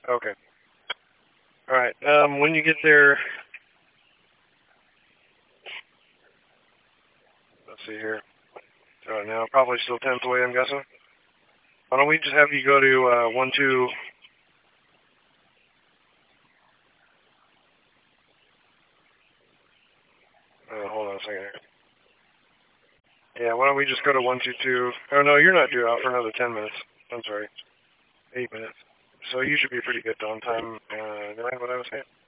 Okay. Alright, when you get there, let's see here. Now probably still 10th away, I'm guessing. Why don't we just have you go to 1, 2... hold on a second here. Yeah, why don't we just go to 1, 2, 2... Oh, no, you're not due out for another 10 minutes. I'm sorry. 8 minutes. So you should be pretty good on time. Never mind what I was saying.